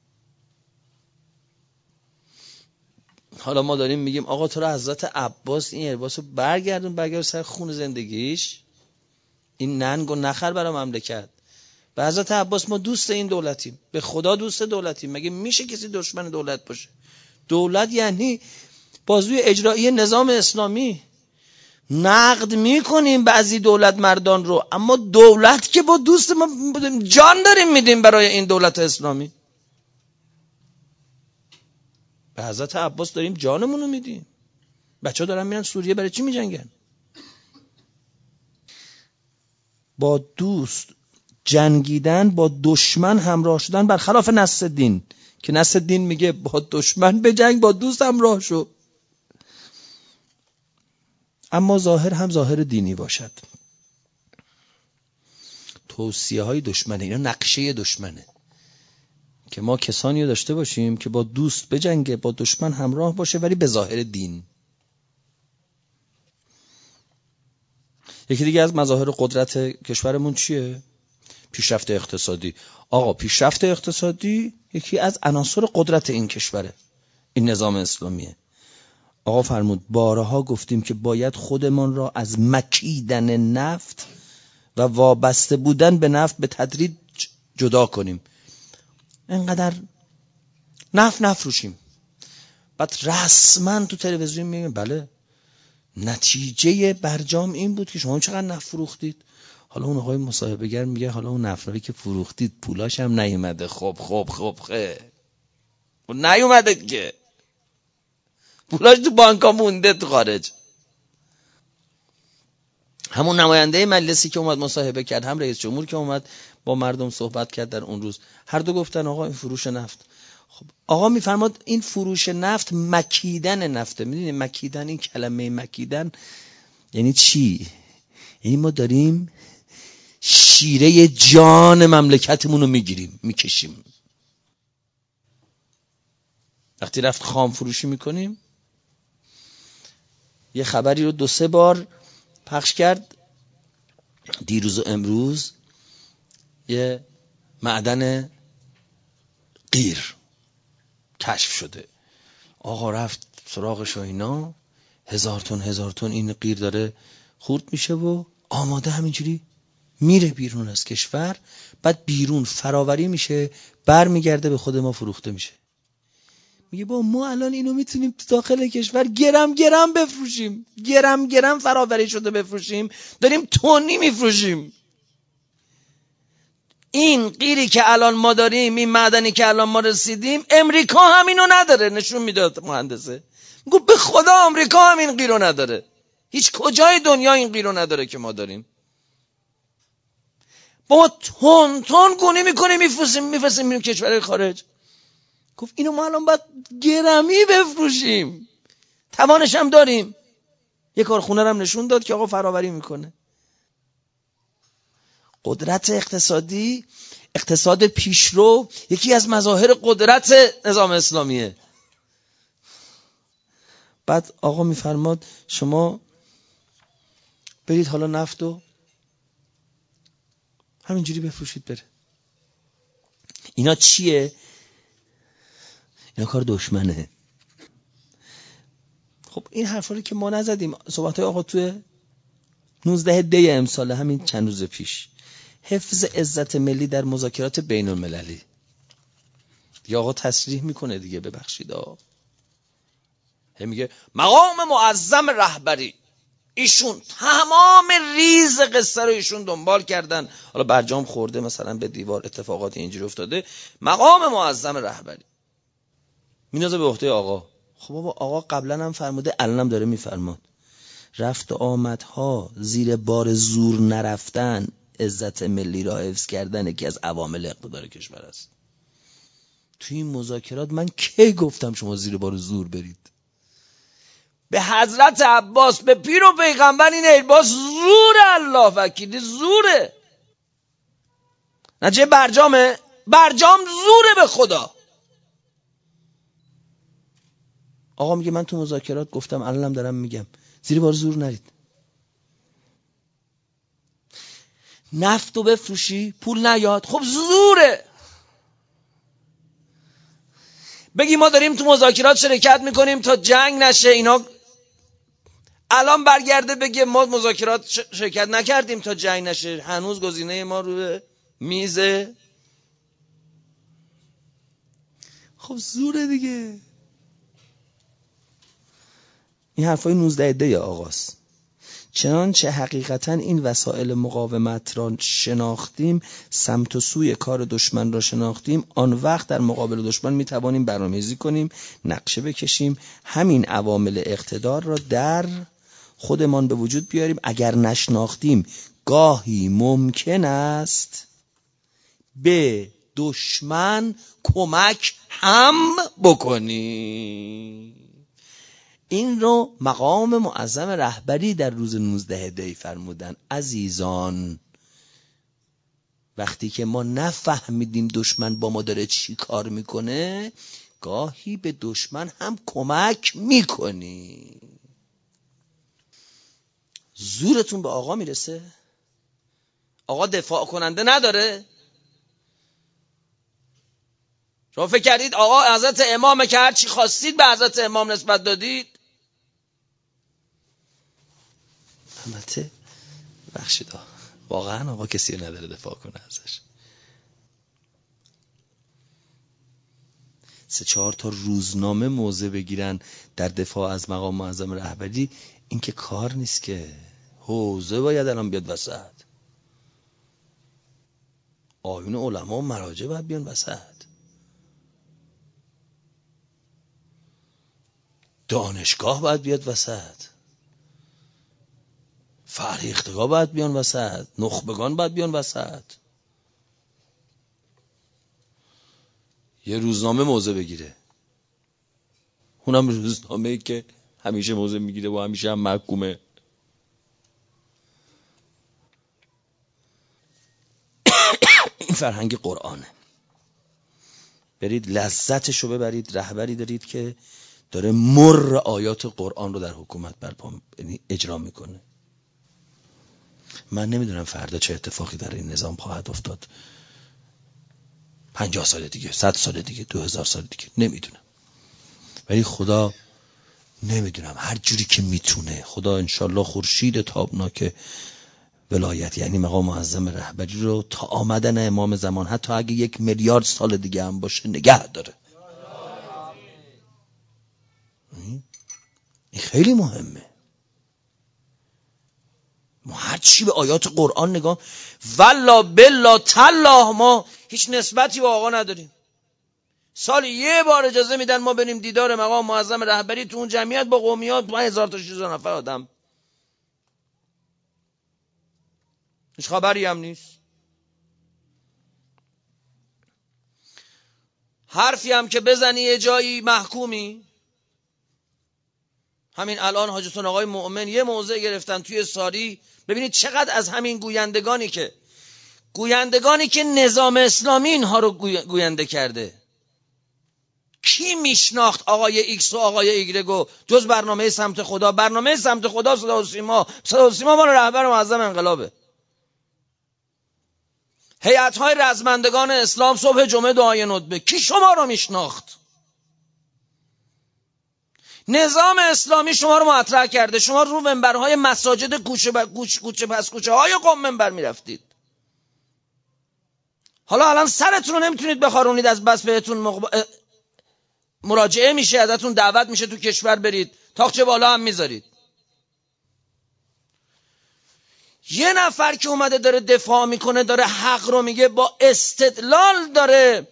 حالا ما داریم میگیم آقا تو را حضرت عباس این ایرباس رو برگردون برگردون سر خون زندگیش، این ننگ و نخر برای مملکت. به حضرت عباس ما دوست این دولتیم، به خدا دوست دولتیم. مگه میشه کسی دشمن دولت باشه؟ دولت یعنی بازوی اجرایی نظام اسلامی. نقد میکنیم بعضی دولت مردان رو، اما دولت که با دوست ما جان داریم میدیم برای این دولت اسلامی. به حضرت عباس داریم جانمون رو میدیم. بچه ها دارن میرن سوریه برای چی میجنگن؟ با دوست جنگیدن، با دشمن همراه شدن، برخلاف نص دین که نص دین میگه با دشمن بجنگ با دوست همراه شو. اما ظاهر هم ظاهر دینی باشد. توصیه های دشمنه، اینا نقشه دشمنه که ما کسانی رو داشته باشیم که با دوست بجنگه با دشمن همراه باشه ولی به ظاهر دین. یکی دیگه از مظاهر قدرت کشورمون چیه؟ پیشرفت اقتصادی. آقا پیشرفت اقتصادی یکی از عناصر قدرت این کشوره، این نظام اسلامیه. آقا فرمود بارها گفتیم که باید خودمان را از مکیدن نفت و وابسته بودن به نفت به تدریج جدا کنیم، اینقدر نفت نفروشیم. بعد رسما تو تلویزیون میگیم بله نتیجه برجام این بود که شما چقدر نفت فروختید. حالا اون آقای مصاحبه گر میگه حالا اون نفتی که فروختید پولاش هم نیومده. خب خب خب خب اون نیومده که پولاش تو بانکا مونده تو خارج. همون نماینده مجلسی که اومد مصاحبه کرد، هم رئیس جمهور که اومد با مردم صحبت کرد در اون روز، هر دو گفتن آقا این فروش نفت. خب آقا میفرماد این فروش نفت مکیدن نفته. میدونید مکیدن، این کلمه مکیدن یعنی چی؟ یعنی ما داریم شیره جان مملکتمون رو میگیریم میکشیم. وقتی رفت خام فروشی میکنیم، یه خبری رو دو سه بار پخش کرد دیروز و امروز، یه معدن قیر کشف شده. آقا رفت سراغش و اینا، هزار تن هزار تن این قیر داره خورد میشه و آماده همینجوری میره بیرون از کشور. بعد بیرون فراوری میشه، بر میگرده به خود ما فروخته میشه. میگه با ما الان اینو میتونیم تو داخل کشور گرم گرم بفروشیم، گرم گرم فراوری شده بفروشیم، داریم تونی میفروشیم. این قیری که الان ما داریم، این معدنی که الان ما رسیدیم، امریکا همینو نداره. نشون میداد مهندسه، میگه به خدا امریکا هم این قیرو نداره، هیچ کجای دنیا این قیرو نداره که ما داریم. با تون تون گونی میکنیم میفروشیم میفروشیم میریم کشورهای خارج. گفت اینو ما الان باید گرمی بفروشیم، توانش هم داریم. یه کارخونه هم نشون داد که آقا فراوری میکنه. قدرت اقتصادی، اقتصاد پیشرو یکی از مظاهر قدرت نظام اسلامیه. بعد آقا میفرماد شما برید حالا نفتو همینجوری بفروشید بره. اینا چیه؟ اینا کار دشمنه. خب این حرفا رو که ما نزدیم. صحبت‌های آقا توی نوزده دی امسال، همین چند روز پیش، حفظ عزت ملی در مذاکرات بین المللی. دیگه آقا تصریح میکنه دیگه، ببخشید آقا هم میگه مقام معظم رهبری. ایشون تمام ریز قصه رو ایشون دنبال کردن، حالا برجام خورده مثلا به دیوار، اتفاقات اینجوری افتاده. مقام معظم رهبری مینازه به عهده آقا. خب بابا آقا قبلا هم فرموده، الانم داره میفرماد، رفت و آمدها زیر بار زور نرفتن، عزت ملی را حفظ کردن یکی از عوامل اقتدار کشور است. توی این مذاکرات من کی گفتم شما زیر بار زور برید؟ به حضرت عباس، به پیر و پیغمبر این الباس زور الله وکیلی زوره. نچه برجامه؟ برجام زوره به خدا. آقا میگه من تو مذاکرات گفتم، الانم دارم میگم زیر بار زور نرید. نفتو بفروشی پول نیاد، خب زوره. بگی ما داریم تو مذاکرات شرکت میکنیم تا جنگ نشه، اینا الان برگرده بگه ما مذاکرات شرکت نکردیم تا جنگ نشه، هنوز گزینه ما روی میزه. خب زوره دیگه. این حرفای نوزده دی آقاست. چنانچه حقیقتا این وسایل مقاومت را شناختیم، سمت و سوی کار دشمن را شناختیم، آن وقت در مقابل دشمن می توانیم برنامه‌ریزی کنیم، نقشه بکشیم، همین عوامل اقتدار را در خودمان به وجود بیاریم. اگر نشناختیم گاهی ممکن است به دشمن کمک هم بکنیم. این رو مقام معظم رهبری در روز نوزده دی فرمودن. عزیزان، وقتی که ما نفهمیدیم دشمن با ما داره چی کار میکنه، گاهی به دشمن هم کمک میکنی. زورتون به آقا میرسه؟ آقا دفاع کننده نداره؟ شما فکر کردید آقا حضرت امامه که هر چی خواستید به حضرت امام نسبت دادید؟ البته بخشید واقعا آقا کسی نداره دفاع کنه ازش. سه چهار تا روزنامه موضع بگیرن در دفاع از مقام معظم رهبری، این که کار نیست که. حوزه باید الان بیاد وسط، آیین علما و مراجع باید بیان وسط، دانشگاه باید بیاد وسط، فرهیختگاه باید بیان وسط، نخبگان باید بیان وسط. یه روزنامه موضع بگیره، اونم روزنامه‌ای که همیشه موضع میگیره و همیشه هم محکومه. این فرهنگ قرآنه. برید لذتشو ببرید. رهبری دارید که داره مر آیات قرآن رو در حکومت برپا یعنی اجرا میکنه. من نمیدونم فردا چه اتفاقی در این نظام خواهد افتاد، پنجاه سال دیگه، صد سال دیگه، دو هزار سال دیگه، نمیدونم. ولی خدا نمیدونم هر جوری که میتونه، خدا انشالله خورشید تابناک ولایت یعنی مقام معظم رهبری رو تا آمدن امام زمان، حتی اگه یک میلیارد سال دیگه هم باشه، نگه داره. این خیلی مهمه. ما هر چی به آیات قرآن نگاه، والله بالله تالله ما هیچ نسبتی با آقا نداریم. سال یه بار اجازه میدن ما بریم دیدار مقام معظم رهبری، تو اون جمعیت با قومیات با هزار تا شش نفر آدم، هیچ خبری هم نیست. حرفی هم که بزنی یه جایی محکومی. همین الان حاجتون آقای مؤمن یه موضع گرفتن توی ساری، ببینید چقدر از همین گویندگانی که گویندگانی که نظام اسلامی اینها رو گوینده کرده، کی میشناخت آقای ایکس و آقای ایگرگو جز برنامه سمت خدا؟ برنامه سمت خدا صدا و سیما، صدا و سیما مال رهبر معظم انقلابه. هیئت‌های رزمندگان اسلام صبح جمعه دعای ندبه، کی شما رو میشناخت؟ نظام اسلامی شما رو مطرح کرده، شما رو منبرهای مساجد کوچه ب... کوچه کوچه پس کوچه های قم منبر میرفتید. حالا الان سرتون رو نمیتونید بخارونید از بس بهتون مقب... مراجعه میشه، ازتون دعوت میشه تو کشور برید، تاقچه بالا هم میذارید. یه نفر که اومده داره دفاع میکنه، داره حق رو میگه، با استدلال داره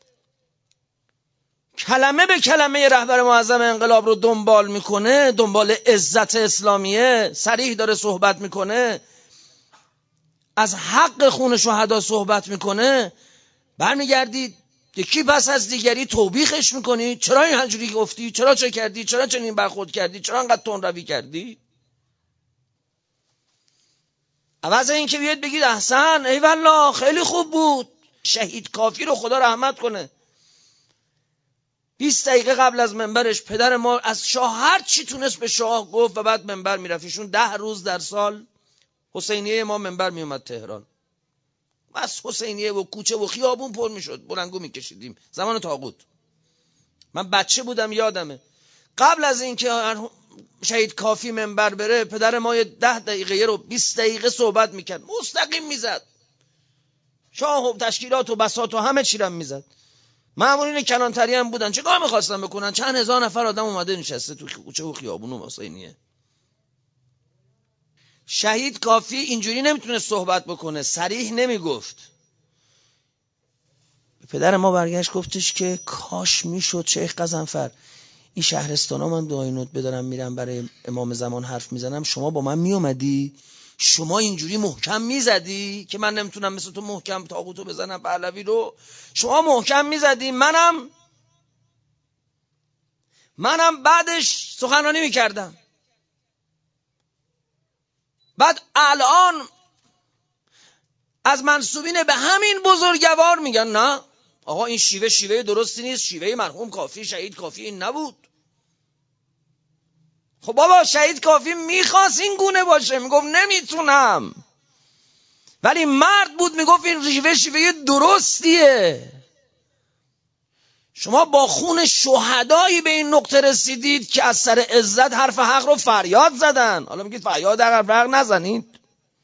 کلمه به کلمه رهبر معظم انقلاب رو دنبال میکنه، دنبال عزت اسلامیه، صریح داره صحبت میکنه، از حق خون شهدا صحبت میکنه، برمیگردید یکی پس از دیگری توبیخش میکنی. چرا این همجوری گفتی؟ چرا چه کردی؟ چرا چنین برخورد کردی؟ چرا انقدر تندروی کردی؟ عوض این که بیاد بگید احسن، ای والله خیلی خوب بود، شهید کافی رو خدا رحمت کنه، بیست دقیقه قبل از منبرش پدر ما از شاه هر چی تونست به شاه گفت و بعد منبر میرفت. ایشون ده روز در سال حسینیه ما منبر میومد تهران، بس حسینیه و کوچه و خیابون پر میشد، بلنگو میکشیدیم زمان طاغوت. من بچه بودم یادمه، قبل از اینکه شهید کافی منبر بره، پدر ما یه ده دقیقه رو بیست دقیقه صحبت میکرد، مستقیم میزد، شاه و تشکیلات و بساط و همه چی رو میزد. مامورین کلانتری هم بودن، چه کار میخواستن بکنن؟ چند هزار نفر آدم اومده نشسته تو کوچه و خیابون و حسینیه. شهید کافی اینجوری نمیتونه صحبت بکنه، صریح نمیگفت. پدر ما برگشت گفتش که کاش میشد شیخ قزنفر این شهرستانا من دعای ندبه دارم میرم برای امام زمان حرف میزنم، شما با من میومدی، شما اینجوری محکم میزدی که من نمیتونم مثل تو محکم طاغوتو بزنم، پهلوی رو شما محکم میزدی، منم منم بعدش سخنرانی میکردم. بعد الان از منسوبین به همین بزرگوار میگن نه آقا این شیوه شیوه درستی نیست، شیوه مرحوم کافی شهید کافی این نبود. خب بابا شهید کافی میخواست این گونه باشه، میگفت نمیتونم، ولی مرد بود میگفت این شیوه شیوه درستیه. شما با خون شهدایی به این نقطه رسیدید که از سر عزت حرف حق رو فریاد زدن. حالا میگید فریاد حق نزنید؟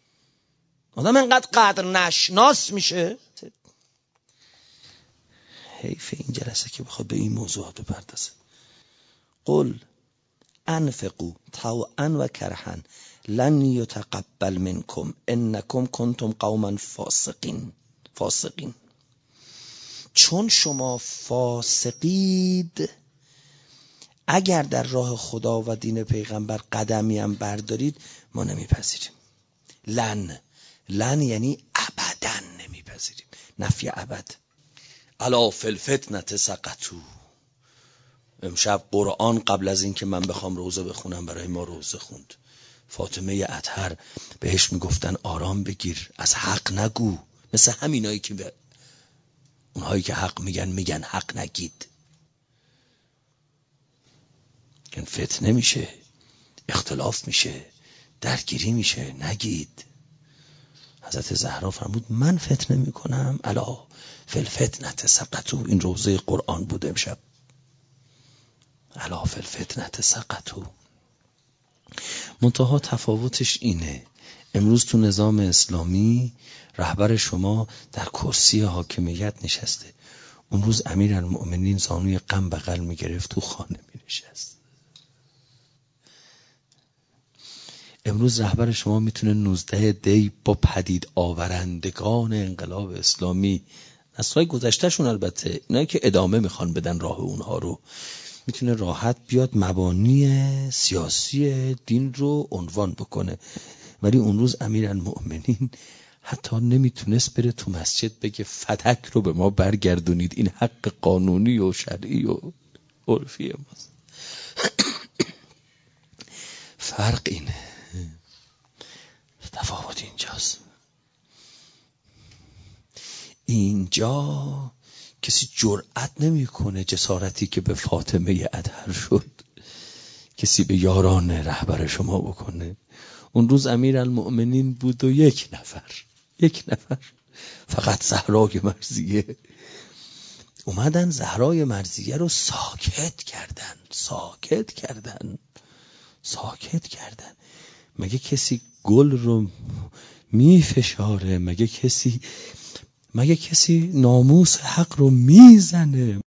آدم اینقدر قدر نشناس میشه. حیف این جلسه که بخواد به این موضوعات بپردازه. قل انفقوا طوعا و کرها لن یتقبل منکم انکم کنتم قوما فاسقین. فاسقین چون شما فاسقید، اگر در راه خدا و دین پیغمبر قدمی هم بردارید ما نمیپذیریم. لن لن یعنی ابدا نمیپذیریم، نفی ابد. الا فی الفتنة سقطوا. امشب قرآن قبل از این که من بخوام روزه بخونم برای ما روزه خوند. فاطمه اطهر بهش میگفتن آرام بگیر، از حق نگو، مثل همینایی که به اونهایی که حق میگن میگن حق نگید. این فتنه میشه، اختلاف میشه، درگیری میشه، نگید. حضرت زهرا فرمود من فتنه میکنم؟ الا فی الفتنة سقطوا. این روزه قرآن بود امشب. الا فی الفتنة سقطوا. منتها تفاوتش اینه، امروز تو نظام اسلامی رهبر شما در کرسی حاکمیت نشسته، اون روز امیرالمؤمنین زانوی غم بغل میگرفت تو خانه مینشست. امروز رهبر شما میتونه نوزده دی با پدید آورندگان انقلاب اسلامی، نسل‌های گذشتهشون البته، اینایی که ادامه میخوان بدن راه اونها رو، میتونه راحت بیاد مبانی سیاسی دین رو عنوان بکنه. ولی اون روز امیرالمؤمنین حتی نمیتونست بره تو مسجد بگه فتک رو به ما برگردونید، این حق قانونی و شرعی و عرفی ماست. فرق اینه، تفاوت اینجاست. اینجا کسی جرأت نمیکنه جسارتی که به فاطمه اطهر شد کسی به یاران رهبر شما بکنه. اون روز امیرالمؤمنین بود و یک نفر یک نفر فقط زهرای مرضیه. اومدن زهرای مرضیه رو ساکت کردن ساکت کردن ساکت کردن. مگه کسی گل رو میفشاره؟ مگه کسی مگه کسی ناموس حق رو میزنه؟